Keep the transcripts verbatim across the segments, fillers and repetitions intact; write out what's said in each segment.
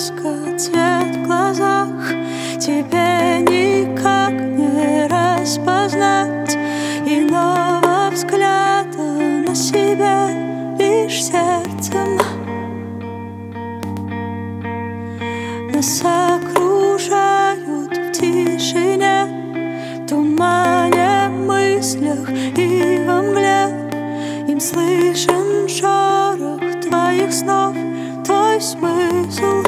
блеска, цвет в глазах. Тебе никак не распознать иного взгляда на себя, лишь сердцем. Нас окружают в тишине, в тумане, мыслях и во мгле. Им слышен шорох твоих снов, твой смысл.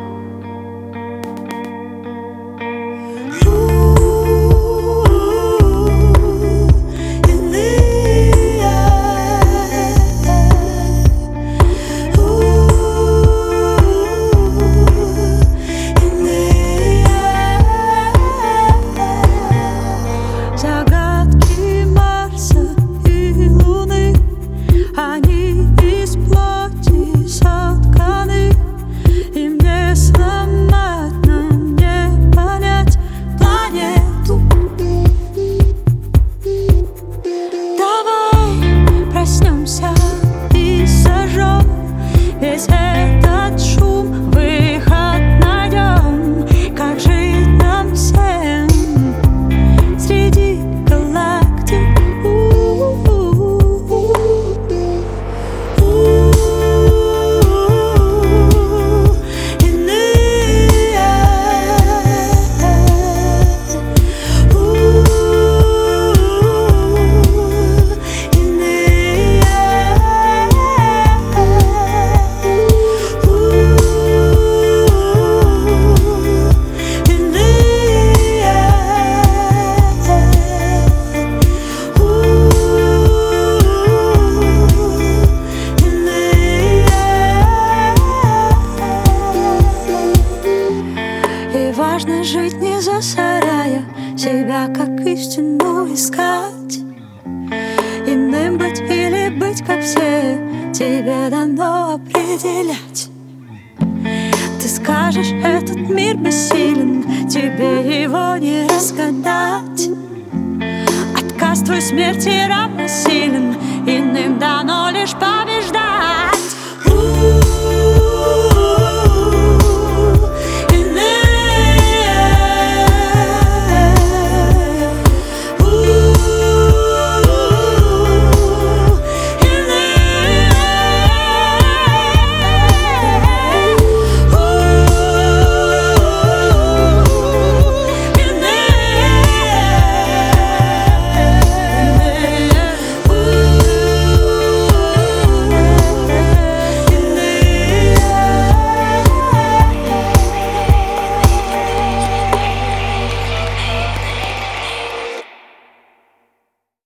И сожжем весь этот шум, выход найдем. Как жить нам всем среди галактик? Важно жить, не засоряя себя, как истину искать. Иным быть или быть, как все, тебе дано определять. Ты скажешь, этот мир бессилен, тебе его не разгадать. Отказ твой смерти равносилен, иным дано лишь побеждать.